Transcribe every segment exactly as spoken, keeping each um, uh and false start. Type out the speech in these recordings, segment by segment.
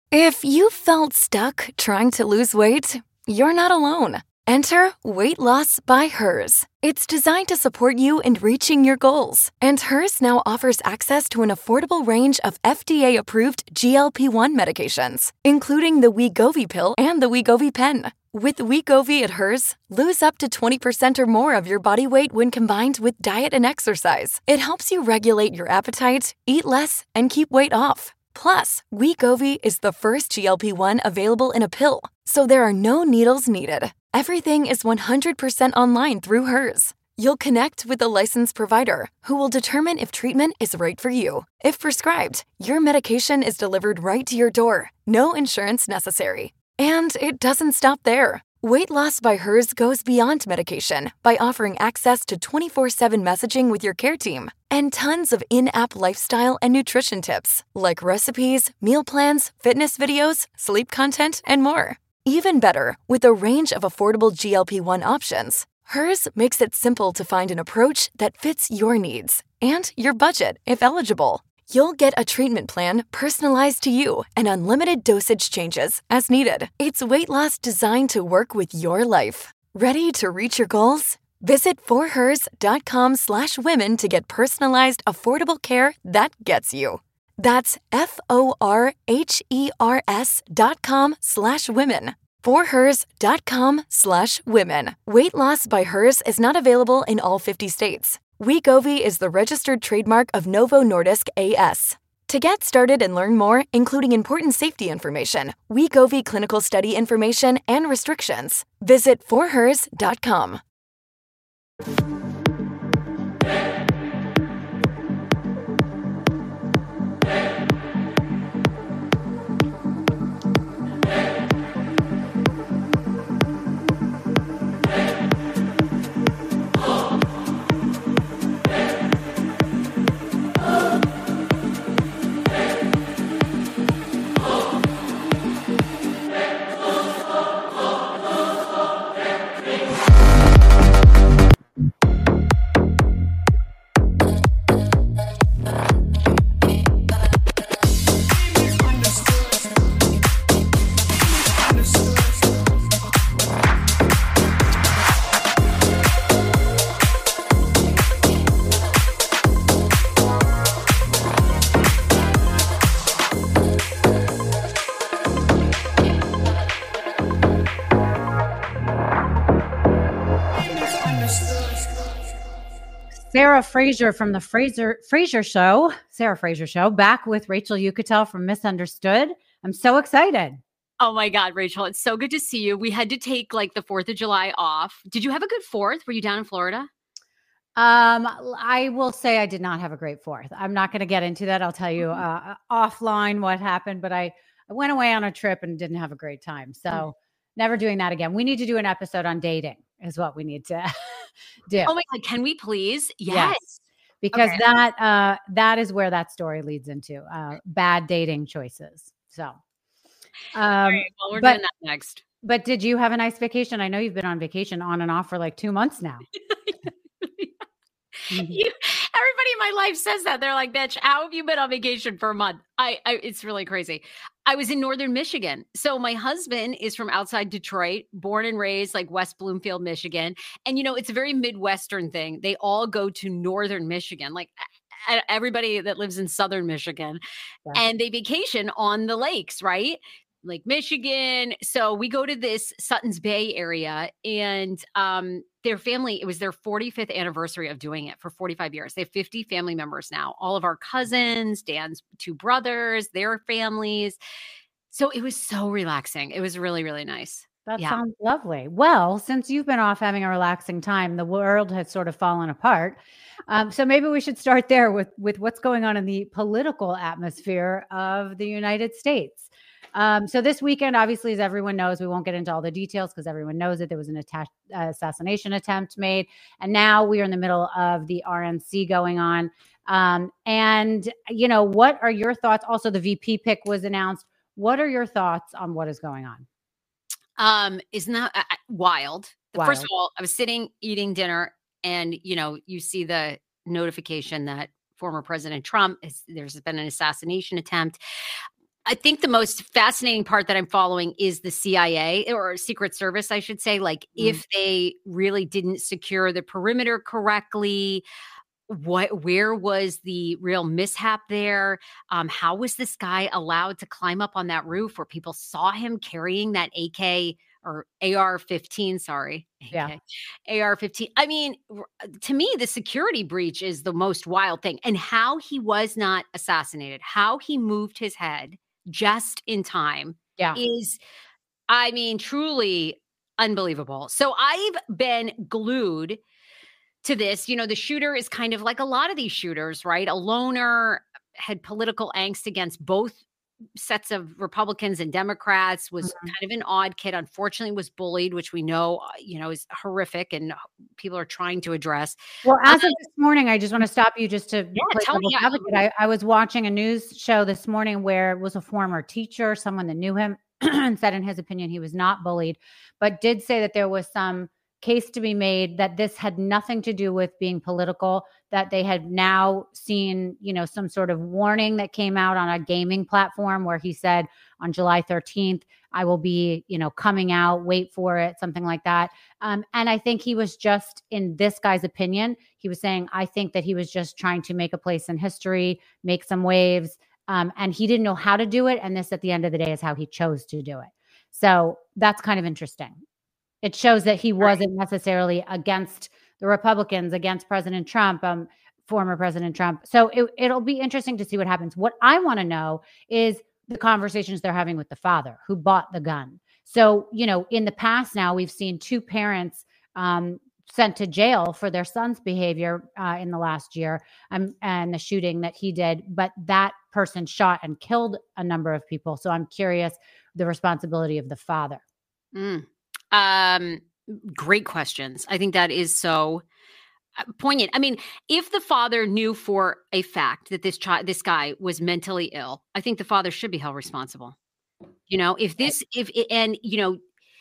If you felt stuck trying to lose weight, you're not alone. Enter Weight Loss by Hers. It's designed to support you in reaching your goals. And Hers now offers access to an affordable range of F D A-approved G L P one medications, including the Wegovy pill and the Wegovy pen. With Wegovy at Hers, lose up to twenty percent or more of your body weight when combined with diet and exercise. It helps you regulate your appetite, eat less, and keep weight off. Plus, Wegovy is the first G L P one available in a pill, so there are no needles needed. Everything is one hundred percent online through Hers. You'll connect with a licensed provider who will determine if treatment is right for you. If prescribed, your medication is delivered right to your door. No insurance necessary. And it doesn't stop there. Weight Loss by Hers goes beyond medication by offering access to twenty-four seven messaging with your care team and tons of in-app lifestyle and nutrition tips like recipes, meal plans, fitness videos, sleep content, and more. Even better, with a range of affordable G L P one options, Hers makes it simple to find an approach that fits your needs and your budget if eligible. You'll get a treatment plan personalized to you and unlimited dosage changes as needed. It's weight loss designed to work with your life. Ready to reach your goals? Visit forhers.com slash women to get personalized, affordable care that gets you. That's F-O-R-H-E-R-S dot com slash women. forhers.com slash women. Weight Loss by Hers is not available in all fifty states. Wegovy is the registered trademark of Novo Nordisk A S. To get started and learn more, including important safety information, Wegovy clinical study information, and restrictions, visit forhers dot com. Sarah Fraser from the Fraser Fraser Show, Sarah Fraser Show, back with Rachel Uchitel from Misunderstood. I'm so excited. Oh my God, Rachel, it's so good to see you. We had to take like the fourth of July off. Did you have a good fourth? Were you down in Florida? Um, I will say I did not have a great fourth. I'm not going to get into that. I'll tell you uh, offline what happened, but I, I went away on a trip and didn't have a great time. So mm. never doing that again. We need to do an episode on dating is what we need to do. Oh my God, can we please? Yes. yes. Because okay. that uh, that is where that story leads into uh, bad dating choices. So, um, All right, well, we're but, doing that next. But did you have a nice vacation? I know you've been on vacation on and off for like two months now. You, everybody in my life says that. They're like, bitch, how have you been on vacation for a month? I, I it's really crazy. I was in Northern Michigan. So my husband is from outside Detroit, born and raised like West Bloomfield, Michigan. And, you know, it's a very Midwestern thing. They all go to Northern Michigan, like everybody that lives in Southern Michigan, yeah. and they vacation on the lakes, right? Lake Michigan. So we go to this Sutton's Bay area, and um, their family, it was their forty-fifth anniversary of doing it for forty-five years. They have fifty family members now, all of our cousins, Dan's two brothers, their families. So it was so relaxing. It was really, really nice. That yeah. sounds lovely. Well, since you've been off having a relaxing time, the world has sort of fallen apart. Um, so maybe we should start there with, with what's going on in the political atmosphere of the United States. Um, so this weekend, obviously, as everyone knows, we won't get into all the details because everyone knows it. There was an atta- uh, assassination attempt made. And now we are in the middle of the R N C going on. Um, and, you know, what are your thoughts? Also, the V P pick was announced. What are your thoughts on what is going on? Um, isn't that uh, wild? wild? First of all, I was sitting eating dinner and, you know, you see the notification that former President Trump, is, there's been an assassination attempt. I think the most fascinating part that I'm following is the C I A or Secret Service, I should say. Like, mm. if they really didn't secure the perimeter correctly, what, where was the real mishap there? Um, how was this guy allowed to climb up on that roof where people saw him carrying that A K or A R fifteen? Sorry, yeah, A K, A R fifteen. I mean, to me, the security breach is the most wild thing, and how he was not assassinated, how he moved his head just in time yeah. is, I mean, truly unbelievable. So I've been glued to this. You know, the shooter is kind of like a lot of these shooters, right? A loner, had political angst against both sets of Republicans and Democrats, was mm-hmm. kind of an odd kid, unfortunately was bullied, which we know, you know, is horrific and people are trying to address. Well, as um, of this morning, I just want to stop you just to yeah, play tell me, yeah. I, I was watching a news show this morning where it was a former teacher, someone that knew him, and said in his opinion he was not bullied, but did say that there was some case to be made that this had nothing to do with being political, that they had now seen, you know, some sort of warning that came out on a gaming platform where he said on July thirteenth, I will be, you know, coming out, wait for it, something like that. Um, and I think he was just, in this guy's opinion, he was saying, I think that he was just trying to make a place in history, make some waves. Um, and he didn't know how to do it. And this, at the end of the day, is how he chose to do it. So that's kind of interesting. It shows that he wasn't necessarily against the Republicans, against President Trump, um, former President Trump. So it, it'll be interesting to see what happens. What I want to know is the conversations they're having with the father who bought the gun. So, you know, in the past now, we've seen two parents um, sent to jail for their son's behavior uh, in the last year um, and the shooting that he did. But that person shot and killed a number of people. So I'm curious the responsibility of the father. Mm. Um, great questions. I think that is so poignant. I mean, if the father knew for a fact that this child, this guy was mentally ill, I think the father should be held responsible. You know, if this, if, and, you know,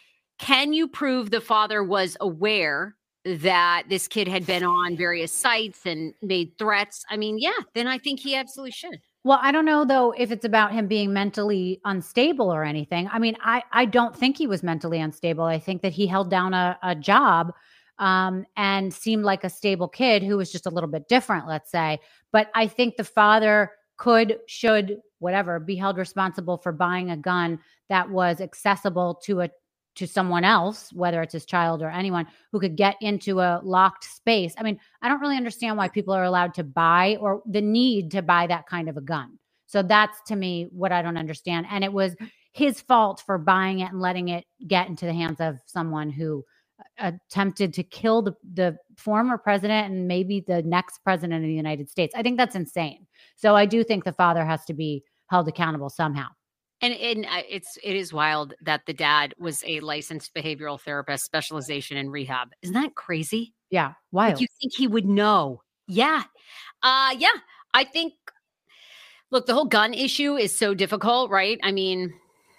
can you prove the father was aware that this kid had been on various sites and made threats? I mean, yeah, then I think he absolutely should. Well, I don't know, though, if it's about him being mentally unstable or anything. I mean, I, I don't think he was mentally unstable. I think that he held down a, a job um, and seemed like a stable kid who was just a little bit different, let's say. But I think the father could, should, whatever, be held responsible for buying a gun that was accessible to a to someone else, whether it's his child or anyone who could get into a locked space. I mean, I don't really understand why people are allowed to buy or the need to buy that kind of a gun. So that's, to me, what I don't understand. And it was his fault for buying it and letting it get into the hands of someone who attempted to kill the, the former president and maybe the next president of the United States. I think that's insane. So I do think the father has to be held accountable somehow. And, and it's it is wild that the dad was a licensed behavioral therapist, specialization in rehab. Isn't that crazy? Yeah, wild. Like, you think he would know? Yeah, uh, yeah. I think. Look, the whole gun issue is so difficult, right? I mean,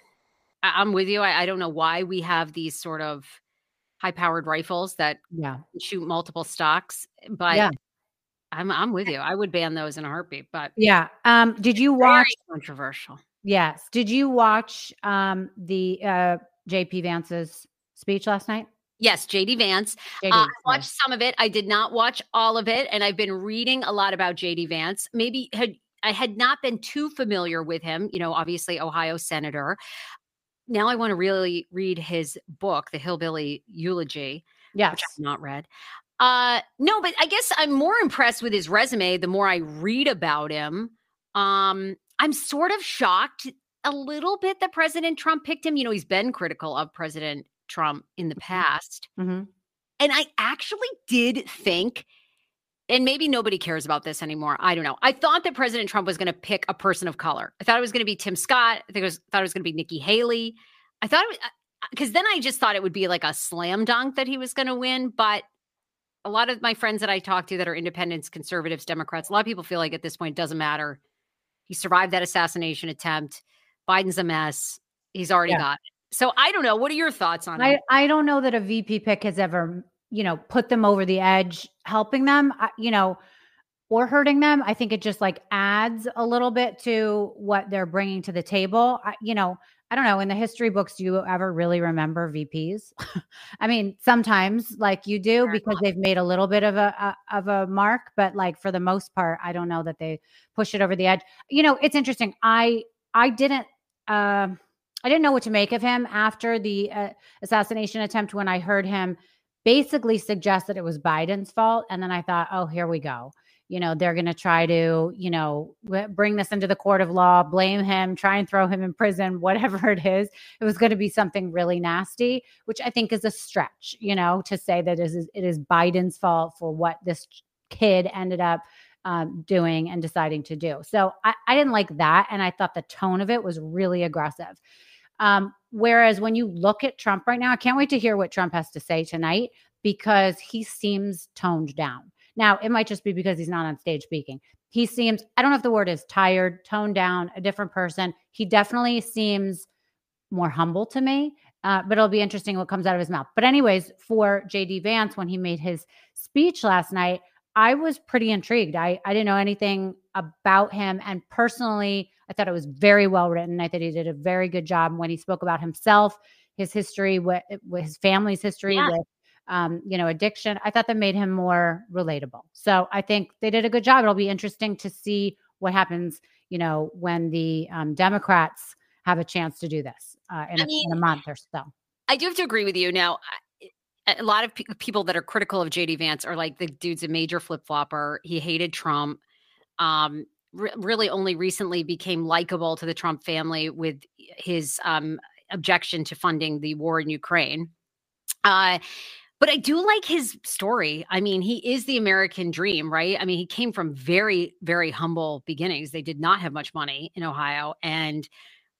I, I'm with you. I, I don't know why we have these sort of high-powered rifles that yeah. shoot multiple stocks, but yeah. I'm I'm with you. I would ban those in a heartbeat. But yeah, um, did you watch? Very controversial. Yes. Did you watch um, the uh, J P Vance's speech last night? Yes, J D Vance. J D, uh, I watched some of it. I did not watch all of it, and I've been reading a lot about J D Vance. Maybe had I had not been too familiar with him. You know, obviously Ohio senator. Now I want to really read his book, The Hillbilly Eulogy. Yes, which I've not read. Uh, no, but I guess I'm more impressed with his resume the more I read about him. Um, I'm sort of shocked a little bit that President Trump picked him. You know, he's been critical of President Trump in the past. Mm-hmm. And I actually did think, and maybe nobody cares about this anymore, I don't know. I thought that President Trump was going to pick a person of color. I thought it was going to be Tim Scott. I think it was, thought it was going to be Nikki Haley. I thought it was, because then I just thought it would be like a slam dunk that he was going to win. But a lot of my friends that I talk to that are independents, conservatives, Democrats, a lot of people feel like at this point, it doesn't matter. He survived that assassination attempt. Biden's a mess. He's already yeah. got it. So I don't know. What are your thoughts on I, it? I don't know that a V P pick has ever, you know, put them over the edge, helping them. I, you know, or hurting them. I think it just like adds a little bit to what they're bringing to the table. I, you know, I don't know. In the history books, do you ever really remember V Ps? I mean, sometimes like you do because they've made a little bit of a, a of a mark, but like for the most part, I don't know that they push it over the edge. You know, it's interesting. I I didn't. Uh, I didn't know what to make of him after the uh, assassination attempt when I heard him basically suggest that it was Biden's fault. And then I thought, oh, here we go. You know, they're going to try to, you know, w- bring this into the court of law, blame him, try and throw him in prison, whatever it is. It was going to be something really nasty, which I think is a stretch, you know, to say that it is, it is Biden's fault for what this kid ended up um, doing and deciding to do. So I, I didn't like that. And I thought the tone of it was really aggressive. Um, whereas when you look at Trump right now, I can't wait to hear what Trump has to say tonight because he seems toned down. Now, it might just be because he's not on stage speaking. He seems, I don't know if the word is tired, toned down, a different person. He definitely seems more humble to me, uh, but it'll be interesting what comes out of his mouth. But anyways, for J D Vance, when he made his speech last night, I was pretty intrigued. I, I didn't know anything about him. And personally, I thought it was very well written. I thought he did a very good job when he spoke about himself, his history, with, with his family's history, Yeah. with um, you know, addiction. I thought that made him more relatable. So I think they did a good job. It'll be interesting to see what happens, you know, when the um, Democrats have a chance to do this uh, in, a, mean, in a month or so. I do have to agree with you. Now, a lot of pe- people that are critical of J D Vance are like, the dude's a major flip-flopper. He hated Trump. Um, re- really only recently became likable to the Trump family with his um, objection to funding the war in Ukraine. Uh, but I do like his story. I mean, he is the American dream, right? I mean, he came from very, very humble beginnings. They did not have much money in Ohio. And,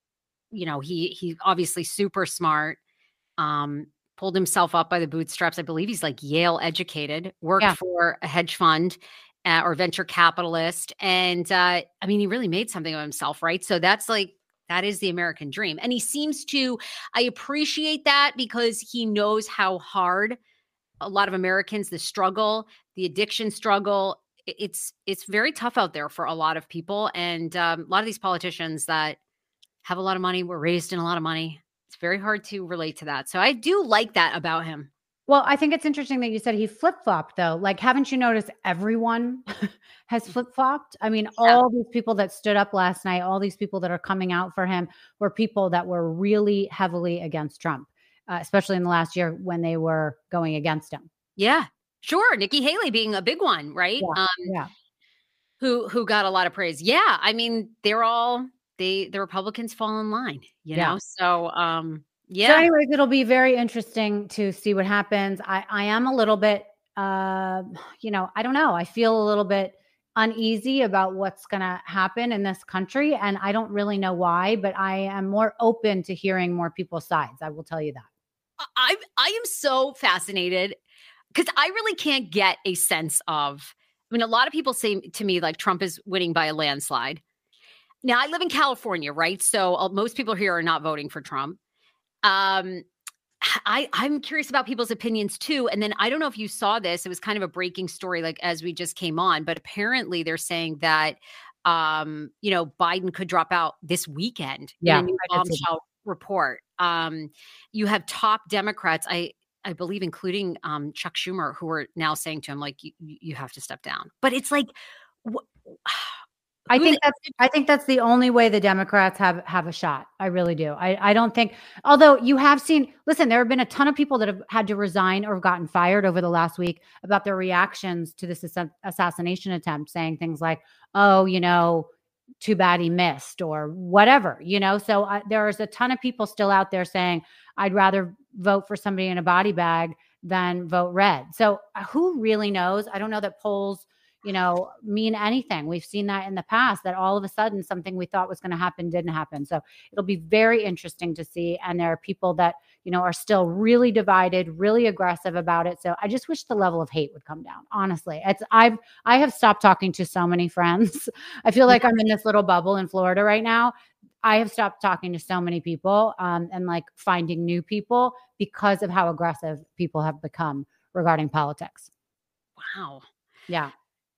you know, he he obviously super smart, um, pulled himself up by the bootstraps. I believe he's like Yale educated, worked Yeah. for a hedge fund uh, or venture capitalist. And uh, I mean, he really made something of himself, right? So that's like, that is the American dream. And he seems to, I appreciate that because he knows how hard a lot of Americans, the struggle, the addiction struggle, i- it's it's very tough out there for a lot of people. And um, a lot of these politicians that have a lot of money were raised in a lot of money. It's very hard to relate to that. So I do like that about him. Well, I think it's interesting that you said he flip-flopped though. Like, haven't you noticed everyone has flip-flopped? I mean, all these people that stood up last night, all these people that are coming out for him were people that were really heavily against Trump, uh, especially in the last year when they were going against him. Yeah, sure. Nikki Haley being a big one, right? Yeah. Um, Yeah. who who got a lot of praise. Yeah, I mean, they're all they the Republicans fall in line, you Yeah. know. So um, So yeah, anyways, it'll be very interesting to see what happens. I, I am a little bit, uh, you know, I don't know. I feel a little bit uneasy about what's going to happen in this country. And I don't really know why, but I am more open to hearing more people's sides. I will tell you that. I I am so fascinated because I really can't get a sense of. I mean, a lot of people say to me like Trump is winning by a landslide. Now I live in California, right? So uh, most people here are not voting for Trump. Um, I I'm curious about people's opinions too. And then I don't know if you saw this. It was kind of a breaking story, like as we just came on. But apparently, they're saying that um, you know Biden could drop out this weekend. Yeah, in a new I did see that. bombshell report. Um, you have top Democrats, I I believe, including um, Chuck Schumer, who are now saying to him like, you, you have to step down. But it's like, wh- I who think the- that's I think that's the only way the Democrats have have a shot. I really do. I, I don't think, although you have seen, listen, there have been a ton of people that have had to resign or gotten fired over the last week about their reactions to this assa- assassination attempt, saying things like, oh, you know, too bad he missed or whatever, you know. So uh, there's a ton of people still out there saying, I'd rather vote for somebody in a body bag than vote red. So uh, who really knows? I don't know that polls, you know, mean anything. We've seen that in the past, that all of a sudden something we thought was going to happen didn't happen. So it'll be very interesting to see. And there are people that, you know, are still really divided, really aggressive about it. So I just wish the level of hate would come down. Honestly, it's I've I have stopped talking to so many friends. I feel like I'm in this little bubble in Florida right now. I have stopped talking to so many people um, and like finding new people because of how aggressive people have become regarding politics. wow. Yeah.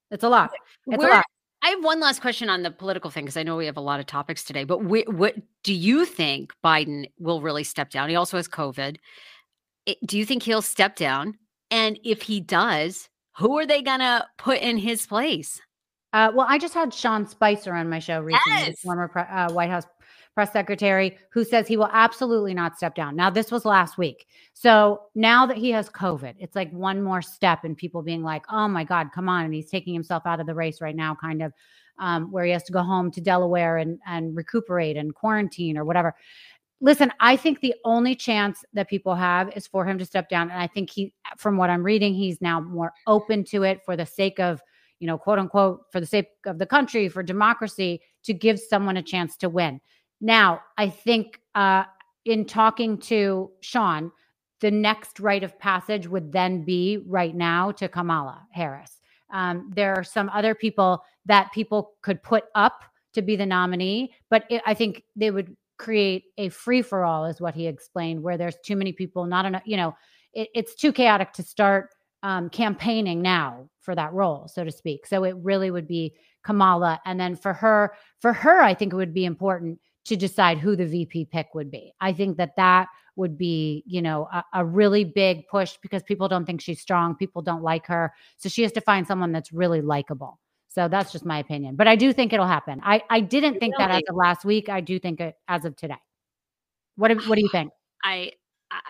It's a lot. It's Where, a lot. I have one last question on the political thing because I know we have a lot of topics today. But wh- what do you think Biden will really step down? He also has COVID. It, do you think he'll step down? And if he does, who are they gonna put in his place? Uh, well, I just had Sean Spicer on my show recently, the Yes. former pre- uh, White House press secretary, who says he will absolutely not step down. Now, this was last week. So now that he has COVID, it's like one more step in people being like, oh my God, come on. And he's taking himself out of the race right now, kind of um, where he has to go home to Delaware and, and recuperate and quarantine or whatever. Listen, I think the only chance that people have is for him to step down. And I think he, from what I'm reading, he's now more open to it for the sake of, you know, quote unquote, for the sake of the country, for democracy, to give someone a chance to win. Now, I think uh, in talking to Sean, the next rite of passage would then be right now to Kamala Harris. Um, there are some other people that people could put up to be the nominee, but it, I think they would create a free for all, is what he explained, where there's too many people, not enough, you know, it, it's too chaotic to start um, campaigning now for that role, so to speak. So it really would be Kamala. And then for her, for her, I think it would be important to decide who the V P pick would be. I think that that would be, you know, a, a really big push because people don't think she's strong. People don't like her. So she has to find someone that's really likable. So that's just my opinion. But I do think it'll happen. I, I didn't think that as of last week. I do think it as of today. What do, what do you think? I, I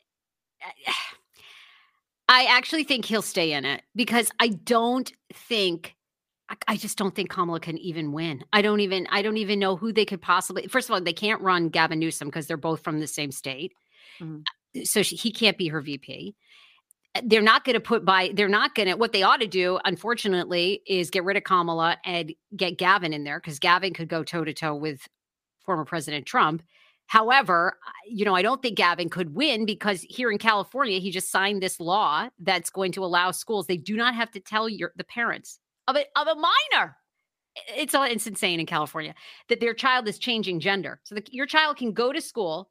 I actually think he'll stay in it because I don't think I just don't think Kamala can even win. I don't even I don't even know who they could possibly. First of all, they can't run Gavin Newsom because they're both from the same state. Mm-hmm. So she, he can't be her V P. They're not going to put by, they're not going to, what they ought to do, unfortunately, is get rid of Kamala and get Gavin in there because Gavin could go toe to toe with former President Trump. However, you know, I don't think Gavin could win because here in California, he just signed this law that's going to allow schools, they do not have to tell your the parents of a, of a minor. It's all it's insane in California that their child is changing gender. So the, your child can go to school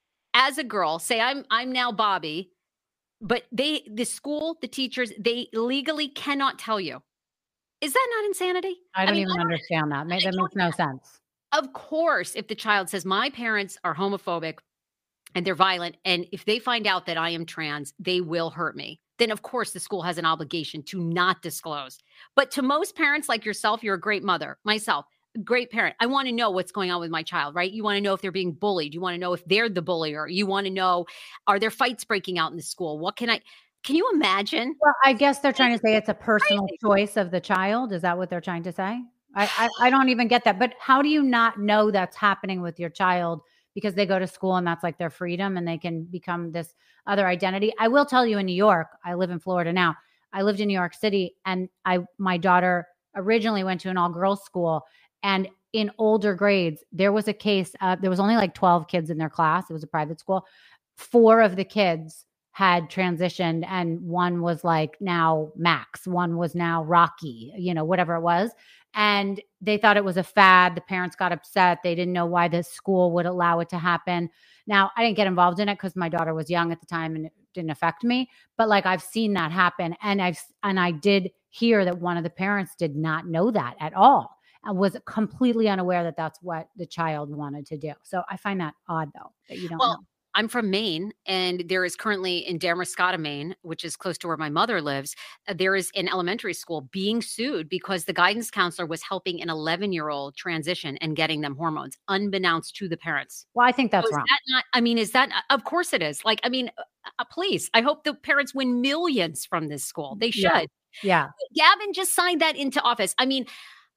as a girl, say, I'm I'm now Bobby. But they, the school, the teachers, they legally cannot tell you. Is that not insanity? I don't I mean, even I don't, understand that. That makes no sense. Of course, if the child says, my parents are homophobic and they're violent, and if they find out that I am trans, they will hurt me, then of course the school has an obligation to not disclose. But to most parents like yourself, you're a great mother, myself, great parent. I want to know what's going on with my child, right? You want to know if they're being bullied. You want to know if they're the bullier. You want to know, are there fights breaking out in the school? What can I, can you imagine? Well, I guess they're trying to say it's a personal choice of the child. Is that what they're trying to say? I, I, I don't even get that. But how do you not know that's happening with your child because they go to school and that's like their freedom and they can become this other identity? I will tell you in New York, I live in Florida now. I lived in New York City and I, my daughter originally went to an all girls school. And in older grades, there was a case, uh, there was only like twelve kids in their class. It was a private school. Four of the kids had transitioned and one was like now Max, one was now Rocky, you know, whatever it was. And they thought it was a fad. The parents got upset. They didn't know why the school would allow it to happen. Now, I didn't get involved in it because my daughter was young at the time and it didn't affect me. But like I've seen that happen. And I've, and I did hear that one of the parents did not know that at all. I was completely unaware that that's what the child wanted to do. So I find that odd, though, that you don't well, know. I'm from Maine, and there is currently in Damascotta, Maine, which is close to where my mother lives, uh, there is an elementary school being sued because the guidance counselor was helping an eleven-year-old transition and getting them hormones, unbeknownst to the parents. Well, I think that's so is wrong. That not, I mean, is that, of course it is. Like, I mean, uh, please, I hope the parents win millions from this school. They should. Yeah. yeah. Gavin just signed that into office. I mean,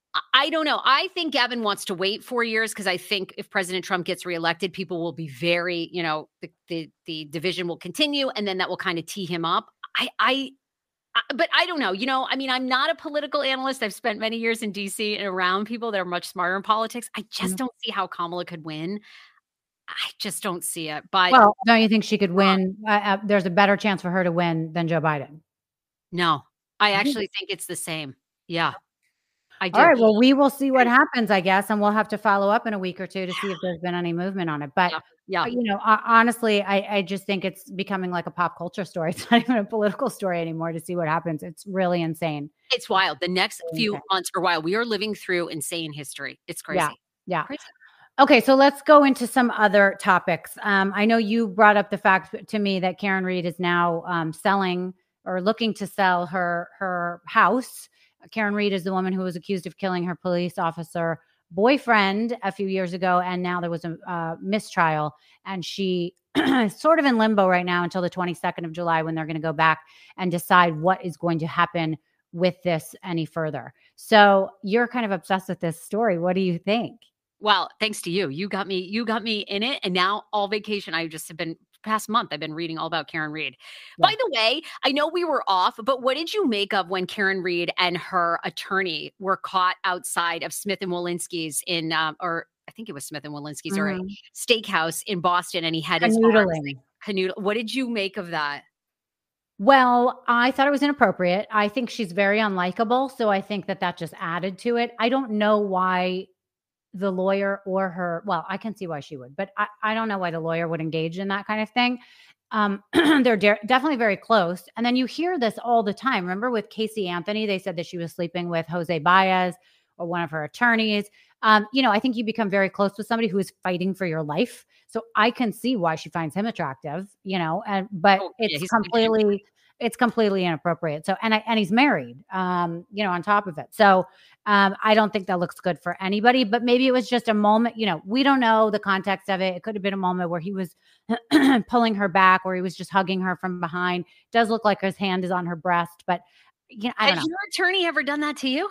I don't know. I think Gavin wants to wait four years because I think if President Trump gets reelected, people will be very, you know, the, the, the division will continue and then that will kind of tee him up. I, I, I, but I don't know. You know, I mean, I'm not a political analyst. I've spent many years in D C and around people that are much smarter in politics. I just mm-hmm. don't see how Kamala could win. I just don't see it. But well, don't you think she could win? Uh, uh, there's a better chance for her to win than Joe Biden. No, I actually think it's the same. Yeah. I do. All right. Well, we will see what happens, I guess, and we'll have to follow up in a week or two to see if there's been any movement on it. But Yeah. Yeah. uh, you know, uh, honestly, I, I just think it's becoming like a pop culture story. It's not even a political story anymore to see what happens. It's really insane. It's wild. The next Really few insane. months are wild. We are living through insane history. It's crazy. Yeah. Yeah. Crazy. Okay, so let's go into some other topics. Um, I know you brought up the fact to me that Karen Read is now um, selling or looking to sell her her house. Karen Read is the woman who was accused of killing her police officer boyfriend a few years ago, and now there was a uh, mistrial, and she is sort of in limbo right now until the twenty-second of July when they're going to go back and decide what is going to happen with this any further. So you're kind of obsessed with this story. What do you think? Well, thanks to you. You got me, you got me in it. And now all vacation, I just have been past month, I've been reading all about Karen Read. Yeah. By the way, I know we were off, but what did you make of when Karen Read and her attorney were caught outside of Smith and Wolinski's in, um, or I think it was Smith and Wolinski's or a Mhm. steakhouse in Boston, and he had his Canoodling. arms like canoodle. What did you make of that? Well, I thought it was inappropriate. I think she's very unlikable. So I think that that just added to it. I don't know why the lawyer or her, well, I can see why she would, but I, I don't know why the lawyer would engage in that kind of thing. Um, they're de- definitely very close. And then you hear this all the time. Remember with Casey Anthony, they said that she was sleeping with Jose Baez or one of her attorneys. Um, you know, I think you become very close with somebody who is fighting for your life. So I can see why she finds him attractive, you know, and, but Oh, yeah, it's he's completely, it's completely inappropriate. So, and I, and he's married, um, you know, on top of it. So, um, I don't think that looks good for anybody, but maybe it was just a moment, you know, we don't know the context of it. It could have been a moment where he was pulling her back or he was just hugging her from behind. It does look like his hand is on her breast, but you know, I don't Has know. your attorney ever done that to you?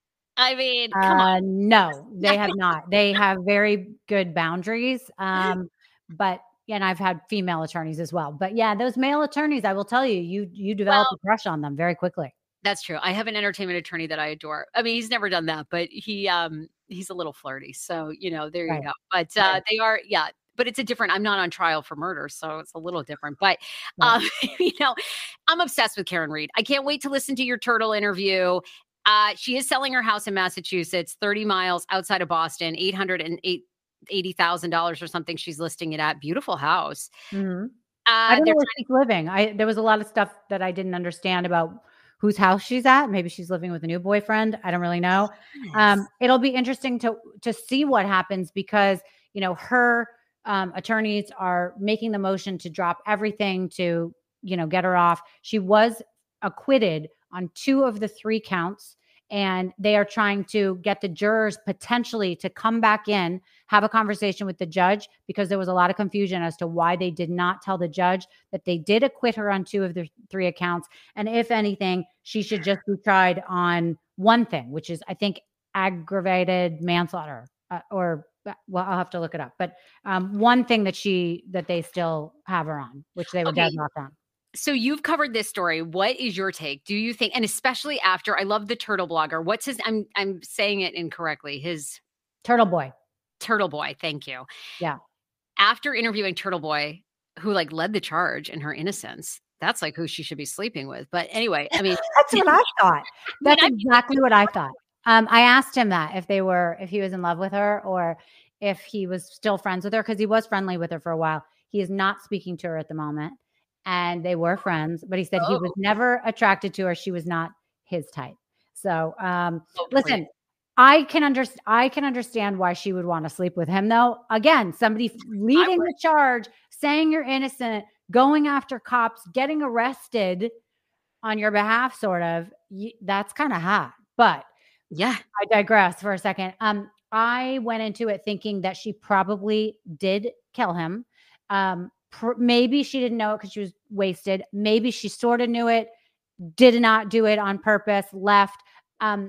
I mean, come Uh, on. no, they have not. They have very good boundaries. Um, but and I've had female attorneys as well. But yeah, those male attorneys, I will tell you, you you develop Well, a crush on them very quickly. that's true. I have an entertainment attorney that I adore. I mean, he's never done that, but he um he's a little flirty. So, you know, there you Right. go. But uh Right. they are, yeah, but it's a different, I'm not on trial for murder, so it's a little different. But Right. um, you know, I'm obsessed with Karen Read. I can't wait to listen to your turtle interview. Uh, she is selling her house in Massachusetts, thirty miles outside of Boston, eight hundred eighty thousand dollars or something. She's listing it at. Beautiful house. Mhm. I Uh, don't know they're where she's living. I there was a lot of stuff that I didn't understand about whose house she's at. Maybe she's living with a new boyfriend. I don't really know. trying Um, it'll be interesting to to see what happens because you know her um, attorneys are making the motion to drop everything to you know get her off. She was acquitted on two of the three counts. And they are trying to get the jurors potentially to come back in, have a conversation with the judge, because there was a lot of confusion as to why they did not tell the judge that they did acquit her on two of the three accounts. And if anything, she should just be tried on one thing, which is, I think, aggravated manslaughter uh, or, well, I'll have to look it up. But um, one thing that she, that they still have her on, which they were Okay. deadlocked on. So you've covered this story. What is your take? Do you think, and especially after, I love the turtle blogger. What's his, I'm I'm saying it incorrectly. His Turtle Boy. Turtle Boy. Thank you. Yeah. After interviewing Turtle Boy, who like led the charge in her innocence, that's like who she should be sleeping with. But anyway, I mean, That's what I thought. That's I- exactly what I thought. Um, I asked him that if they were, if he was in love with her or if he was still friends with her, because he was friendly with her for a while. He is not speaking to her at the moment. And they were friends, but he said he was Oh. never attracted to her. She was not his type. So um, Oh, listen, please. I can understand. I can understand why she would want to sleep with him, though. Again, somebody f- leading the charge, saying you're innocent, going after cops, getting arrested on your behalf, sort of. y- That's kind of hot. But Yeah. I digress for a second. Um, I went into it thinking that she probably did kill him. Um, pr- maybe she didn't know it because she was wasted. Maybe she sort of knew it, did not do it on purpose, left. Um,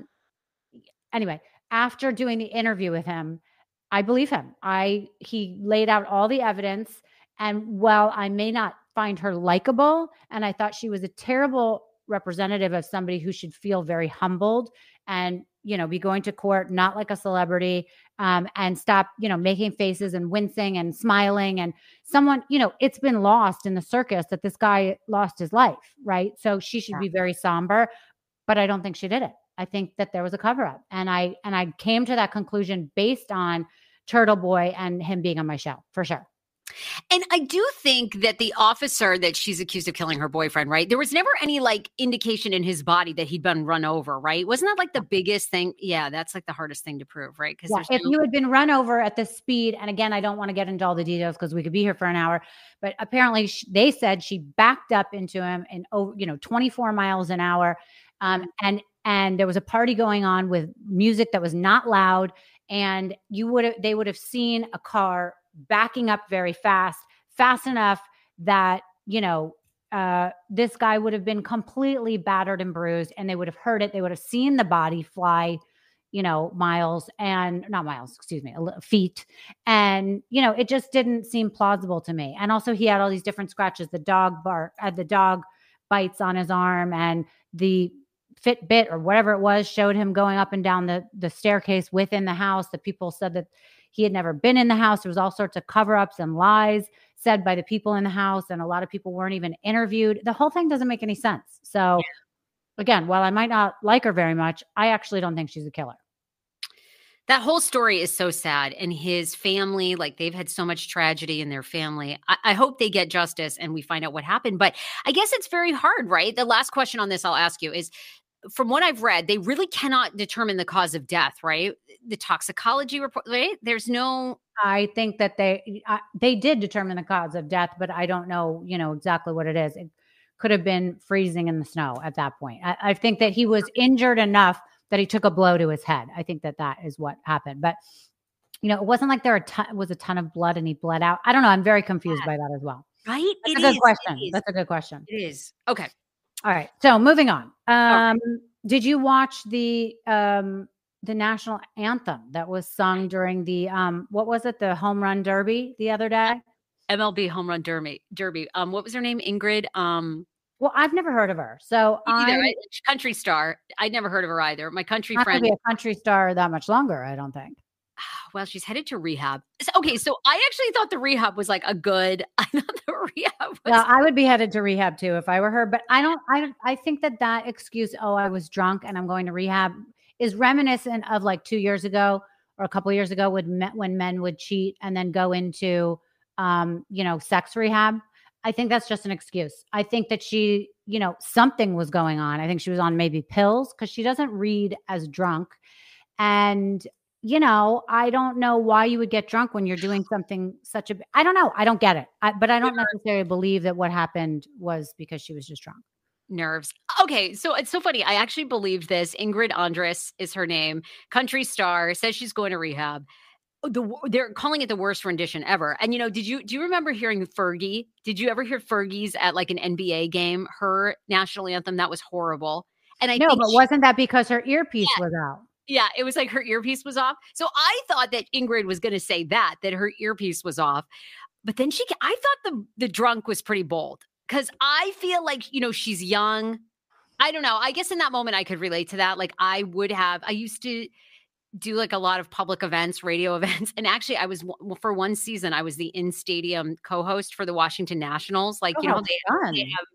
anyway, after doing the interview with him, I believe him. I he laid out all the evidence, and while I may not find her likable, and I thought she was a terrible representative of somebody who should feel very humbled and you know be going to court not like a celebrity um, and stop you know making faces and wincing and smiling and someone you know it's been lost in the circus that this guy lost his life, right? So she should Yeah. be very somber, but I don't think she did it. I think that there was a cover up. And I and I came to that conclusion based on Turtle Boy and him being on my show, for sure. And I do think that the officer that she's accused of killing her boyfriend, right? There was never any like indication in his body that he'd been run over, right? Wasn't that like the biggest thing? Yeah, that's like the hardest thing to prove, right? Because yeah, if no- you had been run over at this speed, and again, I don't want to get into all the details because we could be here for an hour, but apparently sh- they said she backed up into him in, oh, you know, twenty-four miles an hour. Um, and, and there was a party going on with music that was not loud. And you would have, they would have seen a car backing up very fast, fast enough that, you know, uh, this guy would have been completely battered and bruised, and they would have heard it. They would have seen the body fly, you know, miles and not miles, excuse me, feet. And, you know, it just didn't seem plausible to me. And also he had all these different scratches. The dog bark, uh, the dog bites on his arm, and the Fitbit or whatever it was showed him going up and down the, the staircase within the house. The people said that he had never been in the house. There was all sorts of cover-ups and lies said by the people in the house, and a lot of people weren't even interviewed. The whole thing doesn't make any sense. So again, while I might not like her very much, I actually don't think she's a killer. That whole story is so sad. And his family, like they've had so much tragedy in their family. I, I hope they get justice and we find out what happened. But I guess it's very hard, right? The last question on this I'll ask you is, from what I've read, they really cannot determine the cause of death, right? The toxicology report, right? There's no... I think that they uh, they did determine the cause of death, but I don't know, you know, exactly what it is. It could have been freezing in the snow at that point. I, I think that he was injured enough that he took a blow to his head. I think that that is what happened. But, you know, it wasn't like there a ton, was a ton of blood and he bled out. I don't know. I'm very confused yeah. by that as well. Right? That's it a good is, question. That's a good question. It is. Okay. All right. So moving on. Um, right. Did you watch the um, the national anthem that was sung during the, um, what was it? The home run derby the other day? M L B home run derby. Derby. Um, what was her name? Ingrid. Um, Well, I've never heard of her. So either, I country star. I'd never heard of her either. My country not friend. Be a country star that much longer, I don't think. Well, she's headed to rehab. So, okay, so I actually thought the rehab was like a good. I thought the rehab was. Well, I would be headed to rehab too if I were her. But I don't. I don't. I think that that excuse, oh, I was drunk and I'm going to rehab, is reminiscent of like two years ago or a couple of years ago when men, when men would cheat and then go into, um, you know, sex rehab. I think that's just an excuse. I think that she, you know, something was going on. I think she was on maybe pills because she doesn't read as drunk. And, you know, I don't know why you would get drunk when you're doing something such a, I don't know. I don't get it. I, but I don't necessarily believe that what happened was because she was just drunk. Nerves. Okay, so it's so funny. I actually believed this. Ingrid Andress is her name. Country star, says she's going to rehab. The, they're calling it the worst rendition ever. And, you know, did you, do you remember hearing Fergie? Did you ever hear Fergie's at like an N B A game? Her national anthem, that was horrible. And I No, think but she, wasn't that because her earpiece yeah. was out? Yeah, it was like her earpiece was off. So I thought that Ingrid was going to say that, that her earpiece was off. But then she, I thought the, the drunk was pretty bold because I feel like, you know, she's young. I don't know. I guess in that moment I could relate to that. Like I would have, I used to do like a lot of public events, radio events. And actually I was, for one season, I was the in-stadium co-host for the Washington Nationals. Like, Oh, you know, they, fun. they have,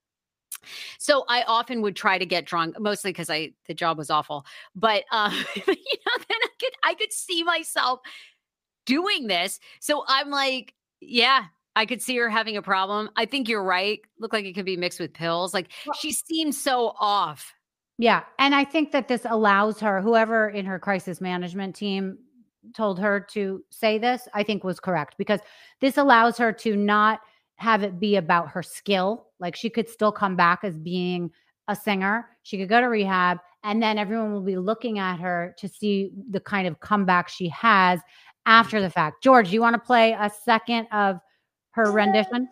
so I often would try to get drunk, mostly because I, the job was awful, but, um, you know, then I could, I could see myself doing this. So I'm like, yeah, I could see her having a problem. I think you're right. Looked like it could be mixed with pills. Like Well, she seems so off. Yeah. And I think that this allows her, whoever in her crisis management team told her to say this, I think was correct, because this allows her to not have it be about her skill. Like she could still come back as being a singer. She could go to rehab, and then everyone will be looking at her to see the kind of comeback she has after the fact. George, do you want to play a second of her rendition?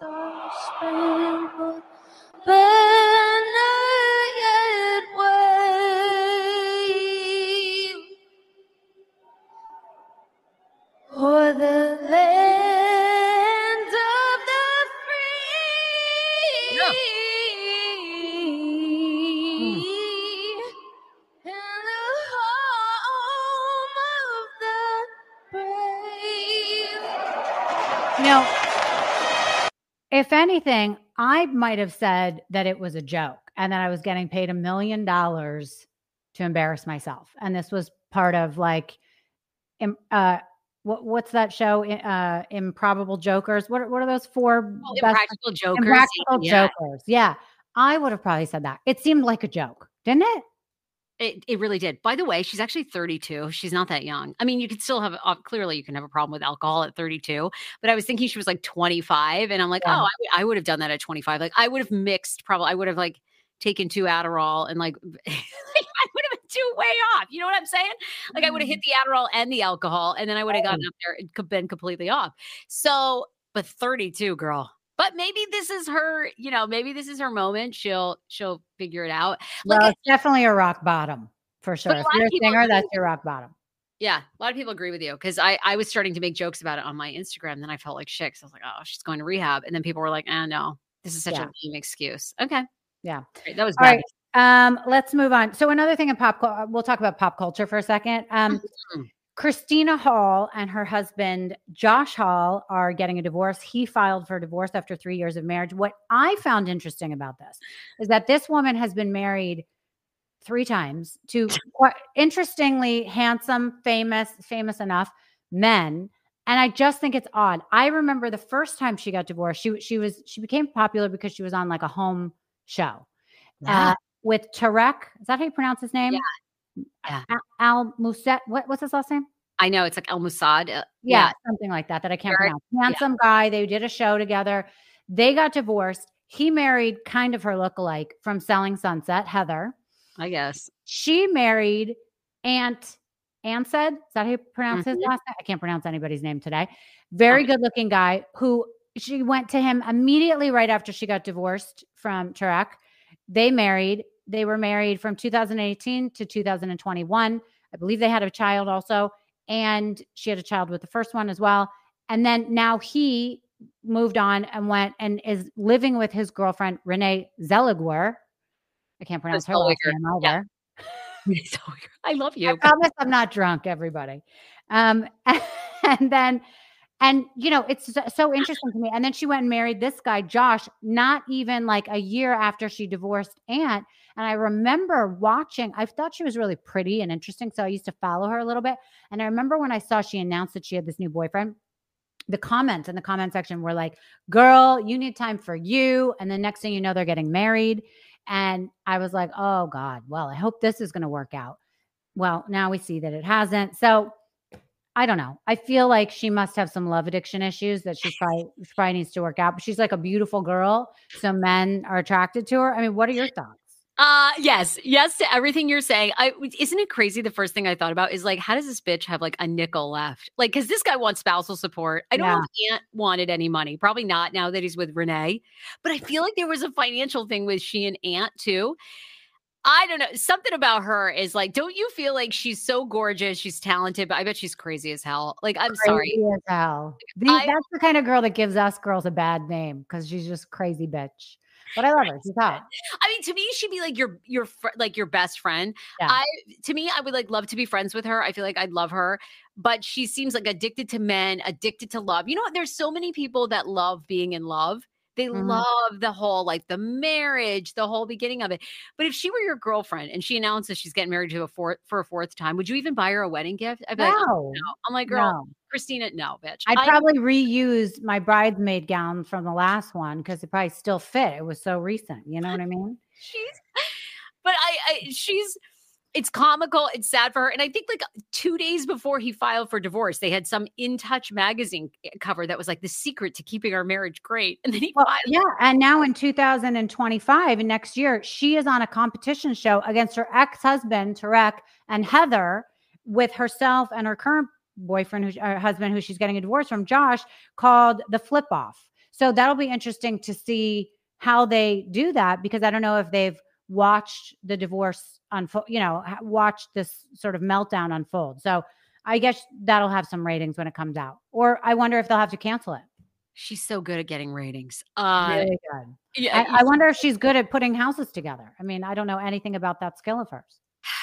For the land of the free, Yeah. and the home of the brave. You know, if anything, I might have said that it was a joke and that I was getting paid a million dollars to embarrass myself. And this was part of like, im- uh, what, what's that show? I- Uh, Improbable Jokers. What are, what are those four Oh, best Impractical Jokers. Impractical Yeah. Jokers? Yeah, I would have probably said that. It seemed like a joke, didn't it? It it really did. By the way, she's actually thirty-two. She's not that young. I mean, you could still have uh, clearly you can have a problem with alcohol at thirty-two, but I was thinking she was like twenty-five, and I'm like, Yeah. oh, I, would- I would have done that at twenty-five. Like, I would have mixed. Probably, I would have like taken two Adderall and like, I would have been too way off. You know what I'm saying? Like, I would have hit the Adderall and the alcohol, and then I would have gotten up there and co- been completely off. So, but thirty-two, girl. But maybe this is her, you know, maybe this is her moment. She'll she'll figure it out. Like, Well, it's definitely a rock bottom for sure. a If lot of you're a people singer, agree. that's your rock bottom. yeah, a lot of people agree with you because I I was starting to make jokes about it on my Instagram. Then I felt like shit. 'Cause I was like, oh, she's going to rehab, and then people were like, ah, no, this is such Yeah. a lame excuse. Okay, Yeah. Great. That was All bad. right. Um, let's move on. So another thing in pop, cul- we'll talk about pop culture for a second. Um, Mhm. Christina Hall and her husband, Josh Hall, are getting a divorce. He filed for divorce after three years of marriage. What I found interesting about this is that this woman has been married three times to quite interestingly handsome, famous, famous enough men. And I just think it's odd. I remember the first time she got divorced, she she was she became popular because she was on like a home show Yeah. uh, with Tarek. Is that how you pronounce his name? Yeah. Yeah. Al, Al Muset. What, what's his last name? I know it's like El Mossad. Uh, Yeah, something like that that I can't Very- pronounce. Handsome guy. They did a show together. They got divorced. He married kind of her lookalike from Selling Sunset, Heather. I guess. She married Aunt Ansed. Is that how you pronounce his Mhm. last name? I can't pronounce anybody's name today. Very Okay. good looking guy who she went to him immediately right after she got divorced from Tarek. They married. They were married from two thousand eighteen to two thousand twenty-one. I believe they had a child also. And she had a child with the first one as well. And then now he moved on and went and is living with his girlfriend, Renee Zellweger. I can't pronounce her last Zellweger. name Yeah. either. So I love I you. promise I'm not drunk, everybody. Um, and then, and you know, it's so, so interesting to me. And then she went and married this guy, Josh, not even like a year after she divorced Aunt. And I remember watching, I thought she was really pretty and interesting. So I used to follow her a little bit. And I remember when I saw she announced that she had this new boyfriend, the comments in the comment section were like, girl, you need time for you. And the next thing you know, they're getting married. And I was like, oh God, well, I hope this is going to work out. Well, now we see that it hasn't. So I don't know. I feel like she must have some love addiction issues that she's probably, she probably needs to work out. But she's like a beautiful girl. So men are attracted to her. I mean, what are your thoughts? Uh yes, yes to everything you're saying. I isn't it crazy? The first thing I thought about is like, how does this bitch have like a nickel left? Like, because this guy wants spousal support. I don't know if Aunt wanted any money. Probably not now that he's with Renee. But I feel like there was a financial thing with she and Aunt too. I don't know. Something about her is like, don't you feel like she's so gorgeous? She's talented, but I bet she's crazy as hell. Like, I'm sorry. Crazy as hell. The- I- that's the kind of girl that gives us girls a bad name because she's just crazy bitch. But I love her. She's hot. I mean, to me, she'd be like your your fr- like your best friend. Yeah. I to me, I would like love to be friends with her. I feel like I'd love her, but she seems like addicted to men, addicted to love. You know what? There's so many people that love being in love. They Mhm. love the whole like the marriage, the whole beginning of it. But if she were your girlfriend and she announces she's getting married to a fourth for a fourth time, would you even buy her a wedding gift? I'd be like, oh, No. no. I'm like, girl, No. Christina, no, bitch. I'd I- probably reuse my bridesmaid gown from the last one because it probably still fit. It was so recent. You know what I mean? she's but I, I she's it's comical, it's sad for her. And I think like two days before he filed for divorce, they had some In Touch magazine cover that was like the secret to keeping our marriage great. And then he Well, filed. yeah. And now in two thousand twenty-five, and next year, she is on a competition show against her ex-husband, Tarek, and Heather, with herself and her current boyfriend, who's her husband, who she's getting a divorce from, Josh, called The Flip Off. So that'll be interesting to see how they do that, because I don't know if they've watched the divorce unfold, you know, ha- watched this sort of meltdown unfold. So I guess that'll have some ratings when it comes out. Or I wonder if they'll have to cancel it. She's so good at getting ratings. Uh Really good. yeah, I, I wonder if she's good at putting houses together. I mean, I don't know anything about that skill of hers.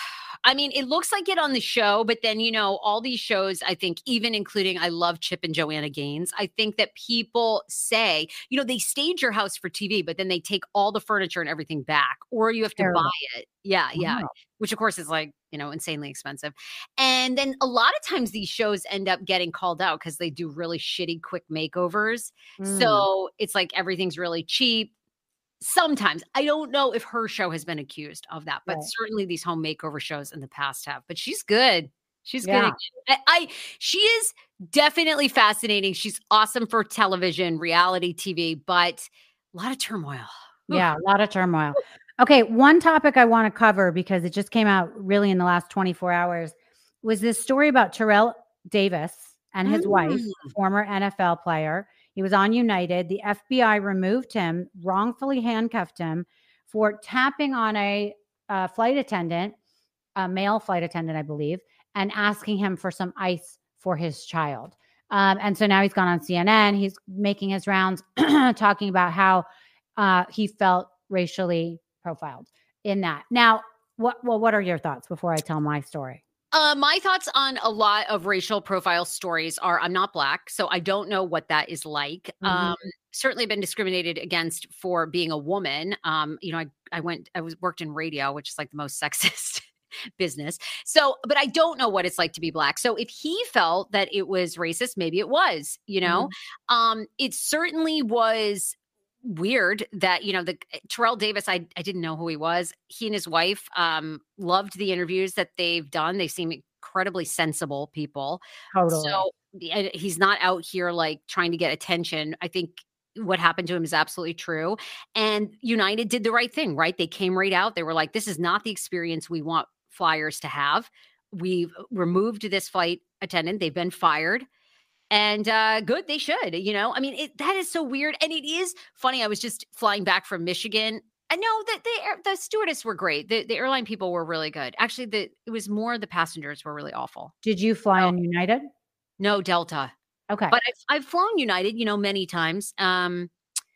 I mean, it looks like it on the show, but then, you know, all these shows, I think, even including, I love Chip and Joanna Gaines. I think that people say, you know, they stage your house for T V, but then they take all the furniture and everything back, or you have to Terrible. buy it. Yeah, yeah. Wow. Which of course is like, you know, insanely expensive. And then a lot of times these shows end up getting called out because they do really shitty quick makeovers. Mm. So it's like everything's really cheap. Sometimes. I don't know if her show has been accused of that, but Right. certainly these home makeover shows in the past have. But she's good. She's Yeah. good. I, I she is definitely fascinating. She's awesome for television, reality T V, but a lot of turmoil. Oof. Yeah, a lot of turmoil. Okay, one topic I want to cover because it just came out really in the last twenty-four hours was this story about Terrell Davis and his wife, Mm. former N F L player. He was on United. The F B I removed him, wrongfully handcuffed him for tapping on a, uh flight attendant, a male flight attendant, I believe, and asking him for some ice for his child. Um, and so now he's gone on C N N. He's making his rounds, talking about how uh, he felt racially profiled in that. Now, what well, what are your thoughts before I tell my story? Uh, my thoughts on a lot of racial profile stories are I'm not Black, so I don't know what that is like. Mhm. Um, certainly been discriminated against for being a woman. Um, you know, I, I went, I was worked in radio, which is like the most sexist business. So, but I don't know what it's like to be Black. So if he felt that it was racist, maybe it was, you know, um, it certainly was weird that, you know, the Terrell Davis, I, I didn't know who he was. He and his wife um, loved the interviews that they've done. They seem incredibly sensible people. Totally. So uh, he's not out here like trying to get attention. I think what happened to him is absolutely true. And United did the right thing, right? They came right out. They were like, this is not the experience we want flyers to have. We've removed this flight attendant. They've been fired. And uh, good, they should, you know, I mean, it, that is so weird. And it is funny. I was just flying back from Michigan. I know that the, the stewardess were great. The, the airline people were really good. Actually, the, it was more the passengers were really awful. Did you fly Oh. on United? No, Delta. Okay. But I've, I've flown United, you know, many times. Um,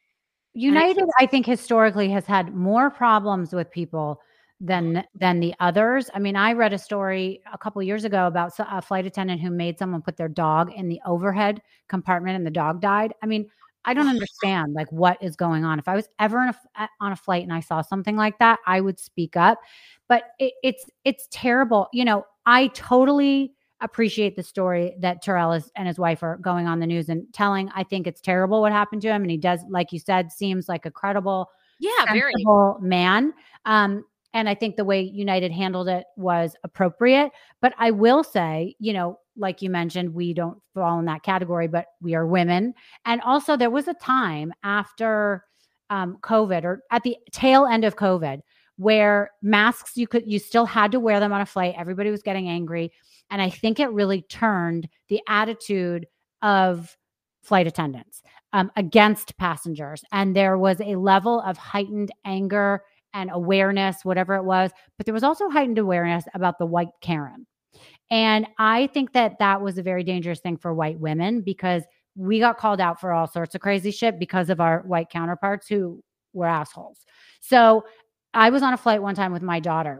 United, I think historically has had more problems with people than than the others. I mean, I read a story a couple years ago about so- a flight attendant who made someone put their dog in the overhead compartment and the dog died. I mean, I don't understand like what is going on. If I was ever in a, f- on a flight and I saw something like that, I would speak up. But it, it's it's terrible. You know, I totally appreciate the story that Terrell is, and his wife are going on the news and telling. I think it's terrible what happened to him, and he does, like you said, seems like a credible, yeah, very. sensible man. Um, and I think the way United handled it was appropriate. But I will say, you know, like you mentioned, we don't fall in that category, but we are women. And also, there was a time after um, COVID, or at the tail end of COVID, where masks, you could, you still had to wear them on a flight. Everybody was getting angry. And I think it really turned the attitude of flight attendants um, against passengers. And there was a level of heightened anger and awareness, whatever it was. But there was also heightened awareness about the white Karen. And I think that that was a very dangerous thing for white women, because we got called out for all sorts of crazy shit because of our white counterparts who were assholes. So I was on a flight one time with my daughter,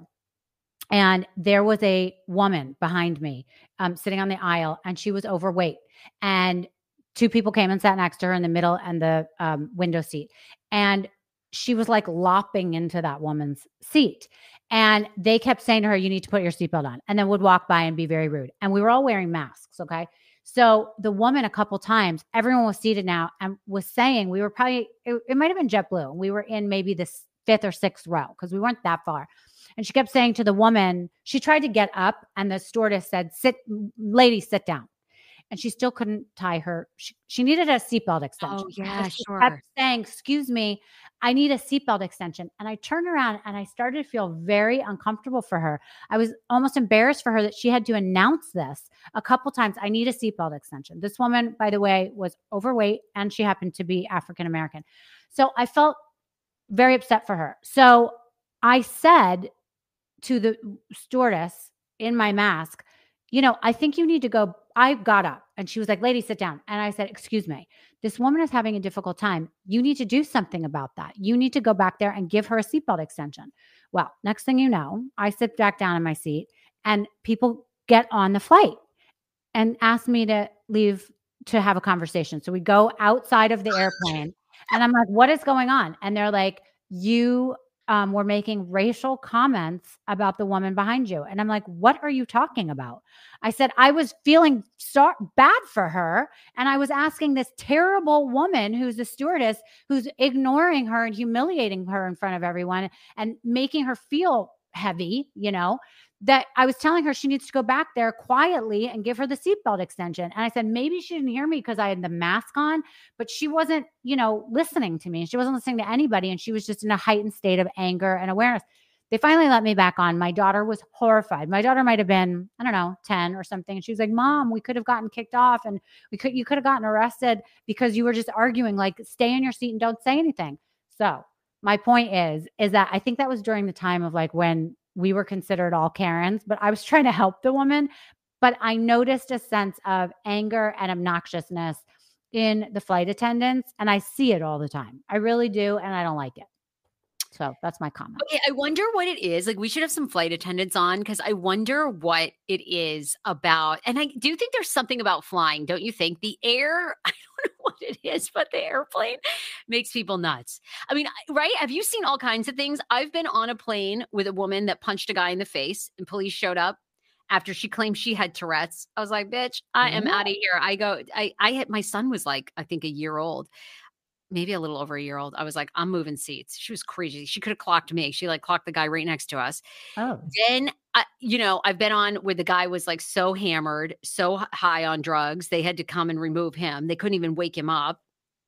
and there was a woman behind me um, sitting on the aisle, and she was overweight. And two people came and sat next to her in the middle and the um, window seat. And she was like lopping into that woman's seat. And they kept saying to her, you need to put your seatbelt on, and then would walk by and be very rude. And we were all wearing masks. Okay. So the woman, a couple times, everyone was seated now and was saying, we were probably, it, it might've been JetBlue. We were in maybe the fifth or sixth row because we weren't that far. And she kept saying to the woman, she tried to get up, and the stewardess said, sit, lady, sit down. And she still couldn't tie her. She, she needed a seatbelt extension. Oh, yeah, so she sure. kept saying, excuse me, I need a seatbelt extension. And I turned around and I started to feel very uncomfortable for her. I was almost embarrassed for her that she had to announce this a couple times. I need a seatbelt extension. This woman, by the way, was overweight, and she happened to be African-American. So I felt very upset for her. So I said to the stewardess in my mask, you know, I think you need to go. I got up, and she was like, lady, sit down. And I said, excuse me, this woman is having a difficult time. You need to do something about that. You need to go back there and give her a seatbelt extension. Well, next thing you know, I sit back down in my seat, and people get on the flight and ask me to leave to have a conversation. So we go outside of the airplane and I'm like, what is going on? And they're like, you um, were making racial comments about the woman behind you. And I'm like, what are you talking about? I said, I was feeling so bad for her. And I was asking this terrible woman who's a stewardess, who's ignoring her and humiliating her in front of everyone and making her feel heavy, you know, that I was telling her she needs to go back there quietly and give her the seatbelt extension. And I said, maybe she didn't hear me because I had the mask on, but she wasn't, you know, listening to me. She wasn't listening to anybody. And she was just in a heightened state of anger and awareness. They finally let me back on. My daughter was horrified. My daughter might've been, I don't know, ten or something. And she was like, Mom, we could have gotten kicked off and we could, you could have gotten arrested because you were just arguing, like, stay in your seat and don't say anything. So my point is, is that I think that was during the time of like when we were considered all Karens, but I was trying to help the woman. But I noticed a sense of anger and obnoxiousness in the flight attendants. And I see it all the time. I really do. And I don't like it. So that's my comment. Okay, I wonder what it is. Like, we should have some flight attendants on because I wonder what it is about. And I do think there's something about flying, don't you think? The air, I don't know what it is, but the airplane makes people nuts. I mean, right? Have you seen all kinds of things? I've been on a plane with a woman that punched a guy in the face and police showed up after she claimed she had Tourette's. I was like, bitch, I am out of here. I go, I, I had, my son was like, I think a year old. Maybe a little over a year old. I was like, I'm moving seats. She was crazy. She could have clocked me. She like clocked the guy right next to us. Oh, Then, I, you know, I've been on where the guy was like so hammered, so high on drugs. They had to come and remove him. They couldn't even wake him up.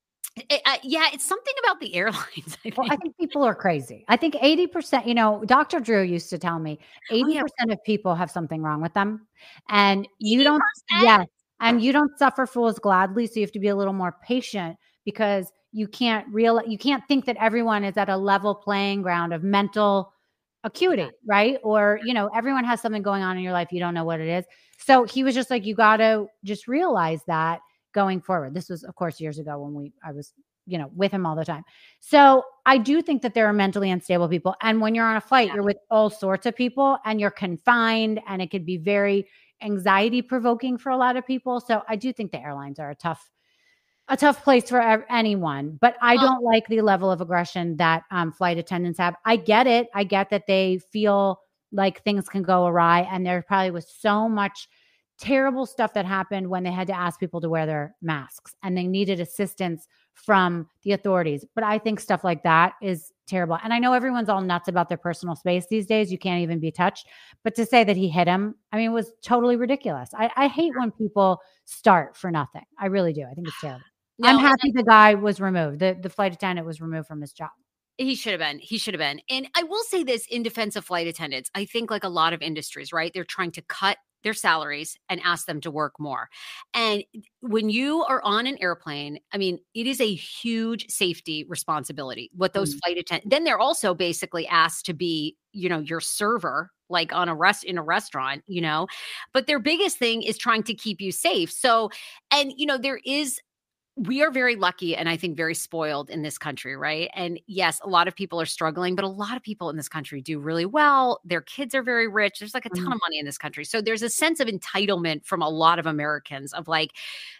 It, uh, yeah, it's something about the airlines. I think. Well, I think people are crazy. I think eighty percent, you know, Doctor Drew used to tell me eighty percent oh, yeah. of people have something wrong with them. And you don't, yes, and you don't suffer fools gladly. So you have to be a little more patient because you can't real, you can't think that everyone is at a level playing ground of mental acuity, right? Or, you know, everyone has something going on in your life. You don't know what it is. So he was just like, you got to just realize that going forward. This was, of course, years ago when we, I was, you know, with him all the time. So I do think that there are mentally unstable people. And when you're on a flight, yeah. you're with all sorts of people and you're confined and it could be very anxiety provoking for a lot of people. So I do think the airlines are a tough, a tough place for anyone, but I well, don't like the level of aggression that um, flight attendants have. I get it. I get that they feel like things can go awry. And there probably was so much terrible stuff that happened when they had to ask people to wear their masks and they needed assistance from the authorities. But I think stuff like that is terrible. And I know everyone's all nuts about their personal space these days. You can't even be touched. But to say that he hit him, I mean, it was totally ridiculous. I, I hate when people start for nothing. I really do. I think it's terrible. No, I'm happy the guy was removed. The the flight attendant was removed from his job. He should have been. He should have been. And I will say this in defense of flight attendants. I think like a lot of industries, right? They're trying to cut their salaries and ask them to work more. And when you are on an airplane, I mean, it is a huge safety responsibility. What those mm. flight attendants, then they're also basically asked to be, you know, your server, like on a rest in a restaurant, you know, but their biggest thing is trying to keep you safe. So, and, you know, there is, we are very lucky and I think very spoiled in this country, right? And yes, a lot of people are struggling, but a lot of people in this country do really well. Their kids are very rich. There's like a ton mm-hmm. of money in this country. So there's a sense of entitlement from a lot of Americans of like,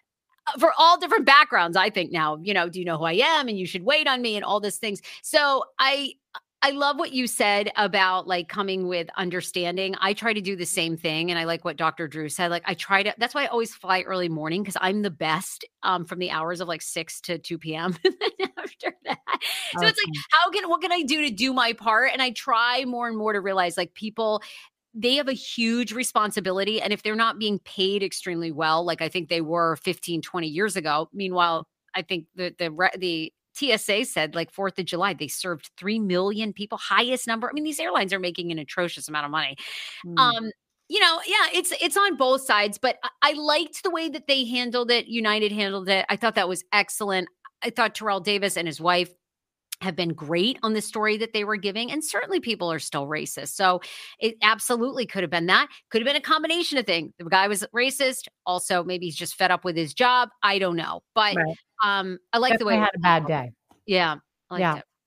for all different backgrounds, I think now, you know, do you know who I am? And you should wait on me and all these things. So I, I love what you said about like coming with understanding. I try to do the same thing. And I like what Doctor Drew said. Like I try to, that's why I always fly early morning because I'm the best um, from the hours of like six to two p.m. after that. So okay. It's like, how can, what can I do to do my part? And I try more and more to realize like people, they have a huge responsibility. And if they're not being paid extremely well, like I think they were fifteen, twenty years ago, meanwhile, I think the, the, the, T S A said like fourth of July, they served three million people, highest number. I mean, these airlines are making an atrocious amount of money. Mm. Um, you know, yeah, it's, it's on both sides, but I, I liked the way that they handled it. United handled it. I thought that was excellent. I thought Terrell Davis and his wife have been great on the story that they were giving. And certainly people are still racist. So it absolutely could have been that. Could have been a combination of things. The guy was racist. Also, maybe he's just fed up with his job. I don't know. But right. um, I like the way he had a bad day. Yeah. I yeah. It.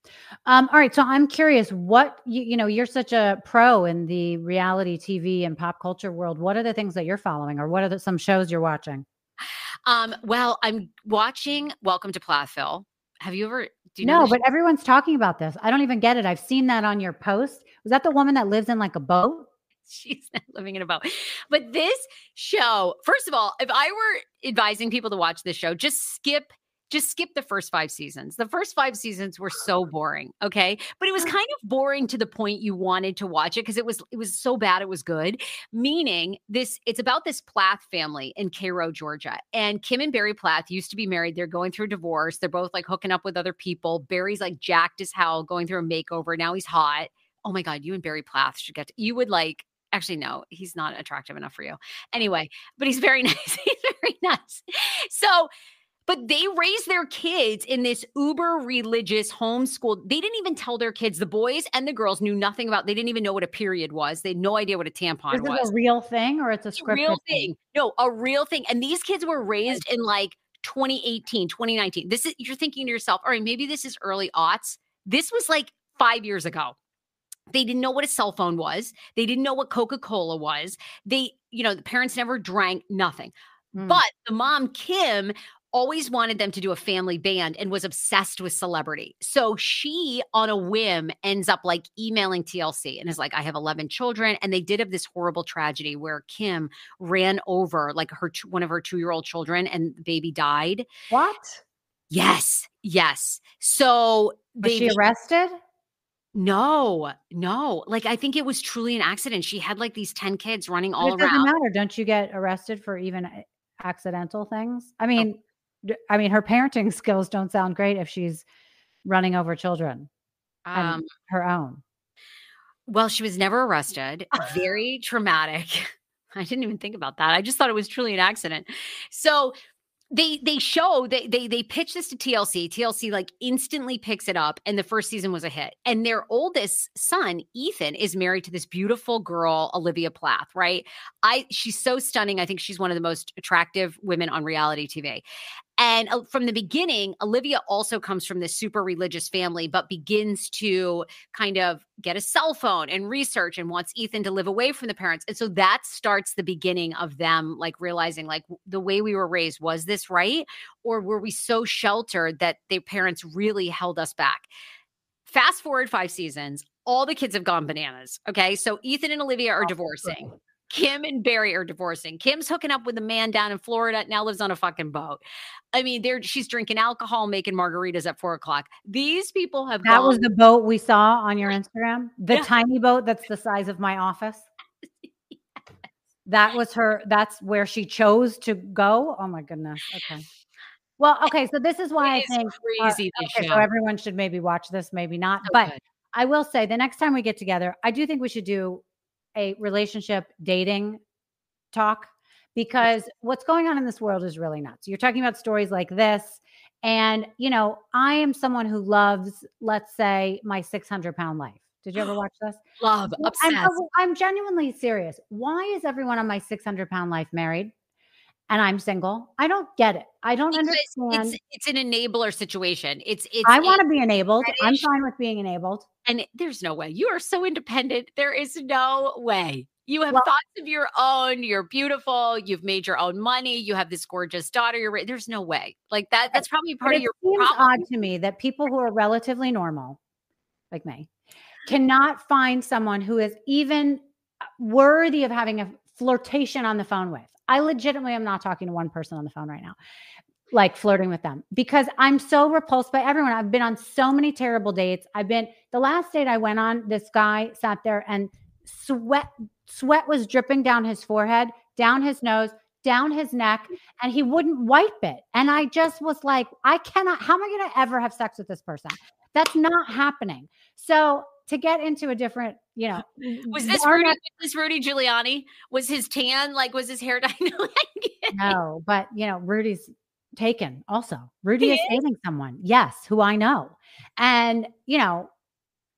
Um, all right. So I'm curious what you, you know, you're such a pro in the reality T V and pop culture world. What are the things that you're following or what are the, some shows you're watching? Um, well, I'm watching Welcome to Plathville. Have you ever, do you know No, this but everyone's talking about this. I don't even get it. I've seen that on your post. Was that the woman that lives in like a boat? She's not living in a boat. But this show, first of all, if I were advising people to watch this show, just skip, just skip the first five seasons. The first five seasons were so boring. Okay. But it was kind of boring to the point you wanted to watch it because it was it was so bad it was good. Meaning this, it's about this Plath family in Cairo, Georgia. And Kim and Barry Plath used to be married. They're going through a divorce. They're both like hooking up with other people. Barry's like jacked as hell, going through a makeover. Now he's hot. Oh my God, you and Barry Plath should get to, you would like. Actually, no, he's not attractive enough for you. Anyway, but he's very nice. He's very nice. So, but they raised their kids in this uber religious homeschool. They didn't even tell their kids, the boys and the girls knew nothing about, they didn't even know what a period was. They had no idea what a tampon Is was. it a real thing or it's a It's a scripted real thing? thing. No, a real thing. And these kids were raised in like twenty eighteen, twenty nineteen. This is, you're thinking to yourself, all right, maybe this is early aughts. This was like five years ago. They didn't know what a cell phone was. They didn't know what Coca-Cola was. They, you know, the parents never drank, nothing. Mm. But the mom, Kim, always wanted them to do a family band and was obsessed with celebrity. So she, on a whim, ends up like emailing T L C and is like, I have eleven children. And they did have this horrible tragedy where Kim ran over like her, one of her two-year-old children and the baby died. What? Yes. Yes. So Was they, she arrested? No, no. Like, I think it was truly an accident. She had like these ten kids running But all it doesn't around. matter. Don't you get arrested for even accidental things? I mean, d- I mean, her parenting skills don't sound great if she's running over children and Um, her own. well, she was never arrested. Very traumatic. I didn't even think about that. I just thought it was truly an accident. So they they show they they they pitch this to T L C. T L C like instantly picks it up, and the first season was a hit. And their oldest son, Ethan, is married to this beautiful girl, Olivia Plath. Right? I she's so stunning. I think she's one of the most attractive women on reality T V. And uh, from the beginning, Olivia also comes from this super religious family, but begins to kind of get a cell phone and research and wants Ethan to live away from the parents. And so that starts the beginning of them like realizing like the way we were raised, was this right? Or were we so sheltered that their parents really held us back? Fast forward five seasons, all the kids have gone bananas. Okay. So Ethan and Olivia are divorcing. Kim and Barry are divorcing. Kim's hooking up with a man down in Florida, now lives on a fucking boat. I mean, they're she's drinking alcohol, making margaritas at four o'clock. These people have That gone. was the boat we saw on your Instagram, the Yeah. tiny boat that's the size of my office. That was her. That's where she chose to go. Oh my goodness. Okay. Well, okay. So this is why It I is think uh, crazy, this okay, show. so everyone should maybe watch this, maybe not. So but good. I will say the next time we get together, I do think we should do a relationship dating talk because what's going on in this world is really nuts. You're talking about stories like this. And, you know, I am someone who loves, let's say, my six hundred pound life. Did you ever watch this? Love, Well, I'm, obsessed. I'm genuinely serious. Why is everyone on my six hundred pound life married and I'm single? I don't get it. I don't Because understand. It's, it's an enabler situation. It's it's I a- want to be enabled. I'm fetish. fine with being enabled. and there's no way. You are so independent. There is no way. You have Well- thoughts of your own. You're beautiful. You've made your own money. You have this gorgeous daughter. You're ra- there's no way. Like that. That's probably part But of it your seems problem. odd to me that people who are relatively normal, like me, cannot find someone who is even worthy of having a flirtation on the phone with. I legitimately am not talking to one person on the phone right now, like flirting with them, because I'm so repulsed by everyone. I've been on so many terrible dates. I've been, the last date I went on, this guy sat there and sweat, sweat was dripping down his forehead, down his nose, down his neck, and he wouldn't wipe it. And I just was like, I cannot, how am I going to ever have sex with this person? That's not happening. So to get into a different, you know, Was this our Rudy? next- Was this Rudy Giuliani? Was his tan like? Was his hair dye? No, no, but you know, Rudy's taken also. Rudy He is is? dating someone, yes, who I know. And, you know,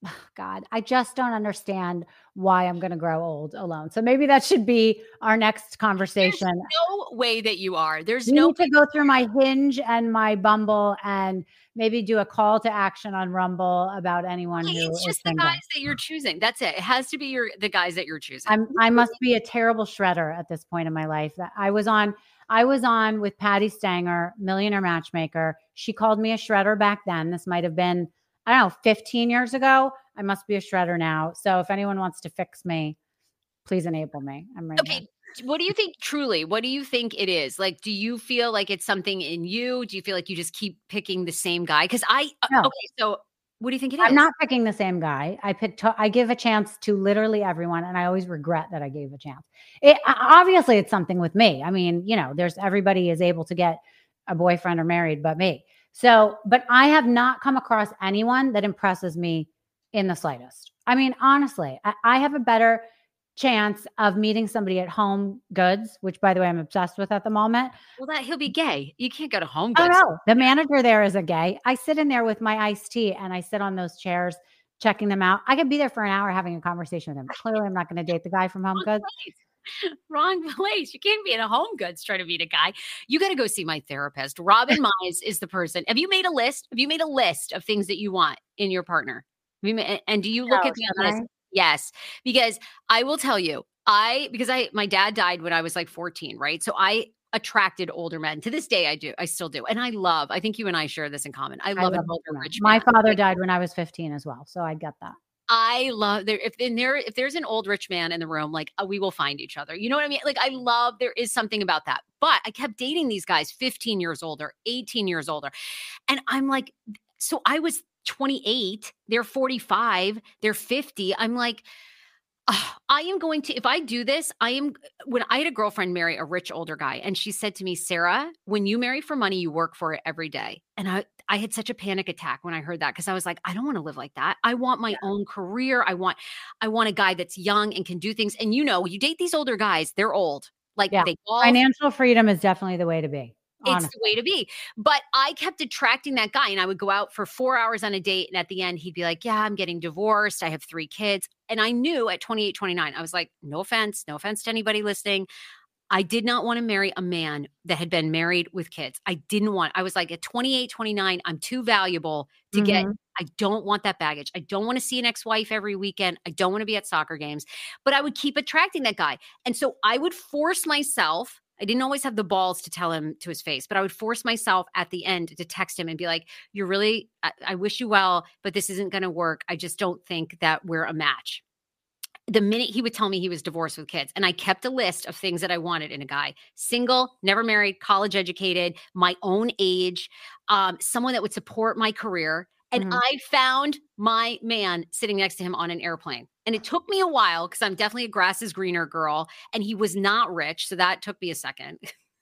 God, I just don't understand why I'm going to grow old alone. So maybe that should be our next conversation. There's no way that you are. There's We no need to go through my Hinge and my Bumble and maybe do a call to action on Rumble about anyone Hey, who it's is just the single. guys that you're choosing. That's it. It has to be your the guys that you're choosing. I'm I must be a terrible shredder at this point in my life. That I was on I was on with Patty Stanger, Millionaire Matchmaker. She called me a shredder back then. This might have been, I don't know, fifteen years ago. I must be a shredder now. So if anyone wants to fix me, please enable me. I'm ready. Okay. What do you think truly? What do you think it is? Like, do you feel like it's something in you? Do you feel like you just keep picking the same guy? Because I, uh, No. okay, so what do you think it is? I'm not picking the same guy. I picked, I give a chance to literally everyone. And I always regret that I gave a chance. It obviously it's something with me. I mean, you know, there's everybody is able to get a boyfriend or married, but me. So, but I have not come across anyone that impresses me in the slightest. I mean, honestly, I, I have a better chance of meeting somebody at Home Goods, which by the way, I'm obsessed with at the moment. Well, that he'll be gay. You can't go to Home Oh Goods. no, the manager there is a gay. I sit in there with my iced tea and I sit on those chairs checking them out. I could be there for an hour having a conversation with him. Clearly, I'm not going to date the guy from Home Wrong Goods. place. Wrong place. You can't be in a Home Goods trying to meet a guy. You got to go see my therapist. Robin Mize is the person. Have you made a list? Have you made a list of things that you want in your partner? Have you ma- and do you look No, at that should list? I? Yes, because I will tell you, I because I my dad died when I was like fourteen, right? So I attracted older men. To this day, I do. I still do, and I love. I think you and I share this in common. I I love an love older older men. rich My man. father Like, died when I was fifteen as well, so I get that. I love there. If in there, if there's an old rich man in the room, like uh, we will find each other. You know what I mean? Like I love. There is something about that. But I kept dating these guys, fifteen years older, eighteen years older, and I'm like, so I was twenty-eight. They're forty-five. They're fifty. I'm like. Oh, I am going to, if I do this, I am, when I had a girlfriend marry a rich older guy, and she said to me, Sarah, when you marry for money, you work for it every day. And I, I had such a panic attack when I heard that because I was like, I don't want to live like that. I want my yeah. own career. I want, I want a guy that's young and can do things. And you know, you date these older guys, they're old. Like yeah. they golf. Financial freedom is definitely the way to be. Honestly. It's the way to be. But I kept attracting that guy, and I would go out for four hours on a date. And at the end, he'd be like, yeah, I'm getting divorced. I have three kids. And I knew at twenty-eight, twenty-nine, I was like, no offense, no offense to anybody listening. I did not want to marry a man that had been married with kids. I didn't want, I was like at twenty-eight, twenty-nine, I'm too valuable to mm-hmm. get, I don't want that baggage. I don't want to see an ex-wife every weekend. I don't want to be at soccer games, but I would keep attracting that guy. And so I would force myself, I didn't always have the balls to tell him to his face, but I would force myself at the end to text him and be like, you're really, I, I wish you well, but this isn't going to work. I just don't think that we're a match. The minute he would tell me he was divorced with kids, and I kept a list of things that I wanted in a guy: single, never married, college educated, my own age, um, someone that would support my career. And mm-hmm. I found my man sitting next to him on an airplane. And it took me a while because I'm definitely a grass is greener girl. And he was not rich. So that took me a second.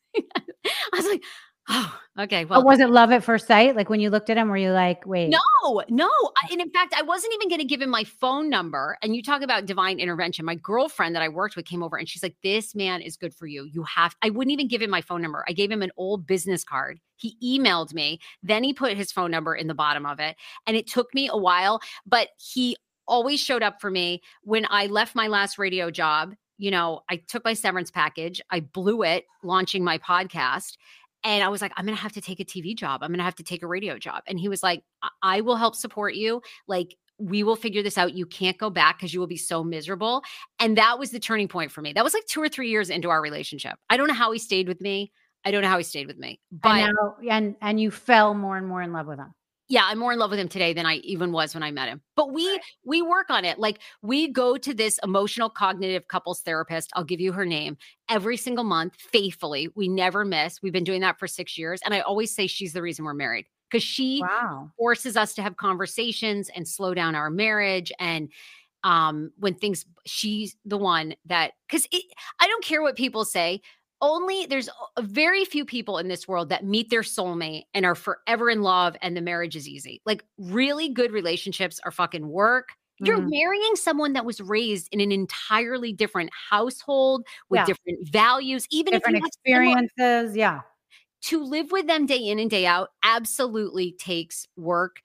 I was like, oh, okay. Well, but was it love at first sight? Like when you looked at him, were you like, wait? No, no. I, and in fact, I wasn't even going to give him my phone number. And you talk about divine intervention. My girlfriend that I worked with came over and she's like, this man is good for you. You have, I wouldn't even give him my phone number. I gave him an old business card. He emailed me. Then he put his phone number in the bottom of it. And it took me a while, but he always showed up for me when I left my last radio job. You know, I took my severance package. I blew it launching my podcast. And I was like, I'm going to have to take a T V job. I'm going to have to take a radio job. And he was like, I, I will help support you. Like, we will figure this out. You can't go back because you will be so miserable. And that was the turning point for me. That was like two or three years into our relationship. I don't know how he stayed with me. I don't know how he stayed with me. But and, now, and, and you fell more and more in love with him. Yeah, I'm more in love with him today than I even was when I met him. But we right. we work on it. Like we go to this emotional cognitive couples therapist. I'll give you her name every single month faithfully. We never miss. We've been doing that for six years. And I always say she's the reason we're married because she wow. forces us to have conversations and slow down our marriage. And um, when things, she's the one that, because I don't care what people say. Only there's a very few people in this world that meet their soulmate and are forever in love and the marriage is easy. Like really good relationships are fucking work. Mm. You're marrying someone that was raised in an entirely different household with yeah. different values, even different if you experiences. Similar, yeah. To live with them day in and day out absolutely takes work.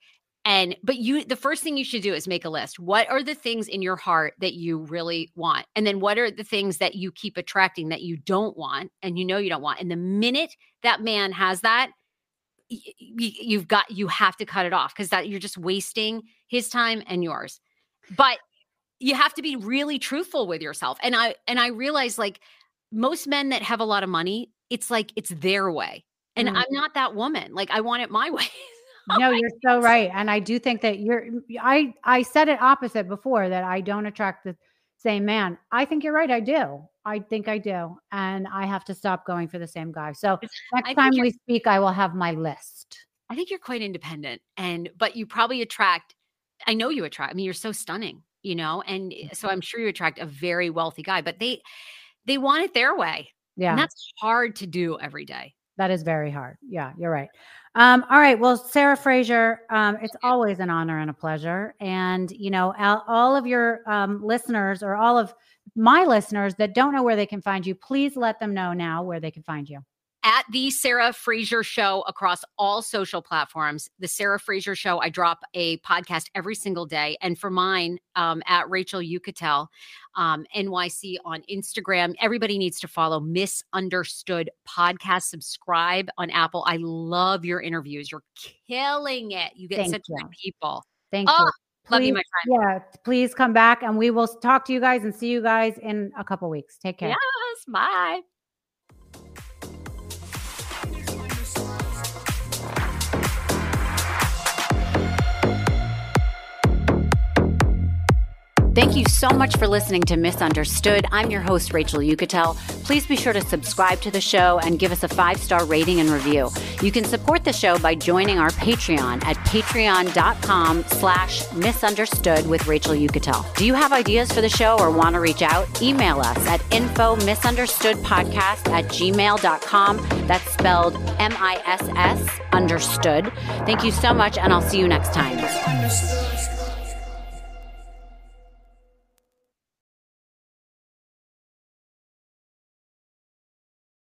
And, but you, the first thing you should do is make a list. What are the things in your heart that you really want? And then what are the things that you keep attracting that you don't want and you know you don't want? And the minute that man has that, y- y- you've got, you have to cut it off because that you're just wasting his time and yours. But you have to be really truthful with yourself. And I, and I realize like most men that have a lot of money, it's like, it's their way. And mm-hmm. I'm not that woman. Like I want it my way. No, you're so right. And I do think that you're, I, I said it opposite before that I don't attract the same man. I think you're right. I do. I think I do. And I have to stop going for the same guy. So next time we speak, I will have my list. I think you're quite independent and, but you probably attract, I know you attract, I mean, you're so stunning, you know? And so I'm sure you attract a very wealthy guy, but they, they want it their way. Yeah. And that's hard to do every day. That is very hard. Yeah, you're right. Um, all right. Well, Sarah Fraser, um, it's always an honor and a pleasure. And, you know, all, all of your um, listeners or all of my listeners that don't know where they can find you, please let them know now where they can find you. At the Sarah Fraser Show across all social platforms. The Sarah Fraser Show, I drop a podcast every single day. And for mine, um, at Rachel Uchitel, um, N Y C on Instagram. Everybody needs to follow Misunderstood Podcast. Subscribe on Apple. I love your interviews. You're killing it. You get Thank such you. good people. Thank oh, you. Please, love you, my friend. Yeah, please come back and we will talk to you guys and see you guys in a couple weeks. Take care. Yes, bye. Thank you so much for listening to Misunderstood. I'm your host, Rachel Uchitel. Please be sure to subscribe to the show and give us a five-star rating and review. You can support the show by joining our Patreon at patreon.com slash misunderstood with Rachel Uchitel. Do you have ideas for the show or want to reach out? Email us at info misunderstoodpodcast at gmail dot com. That's spelled M I S S understood. Thank you so much, and I'll see you next time.